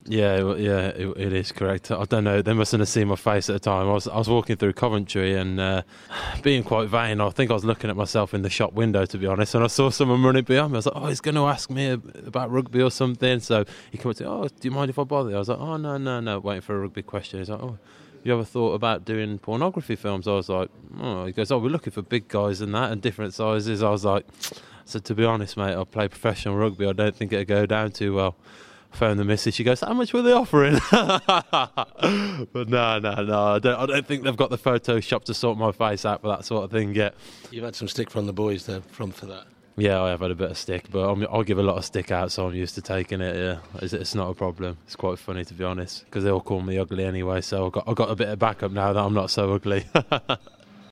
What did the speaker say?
It is correct. I don't know. They mustn't have seen my face at the time. I was walking through Coventry and being quite vain. I think I was looking at myself in the shop window, to be honest, and I saw someone running behind me. I was like, oh, he's going to ask me about rugby or something. So he came up to me, oh, do you mind if I bother you? I was like, oh, no, waiting for a rugby question. He's like, oh, you ever thought about doing pornography films? I was like, oh. He goes, oh, we're looking for big guys and that and different sizes. I was like, so to be honest, mate, I play professional rugby. I don't think it'll go down too well. I phoned the missus. She goes, how much were they offering? But no, I don't think they've got the Photoshop to sort my face out for that sort of thing yet. You've had some stick from the boys there for that. Yeah, I have had a bit of stick, but I'll give a lot of stick out, so I'm used to taking it. Yeah, it's not a problem. It's quite funny, to be honest, because they all call me ugly anyway. So I've got a bit of backup now that I'm not so ugly.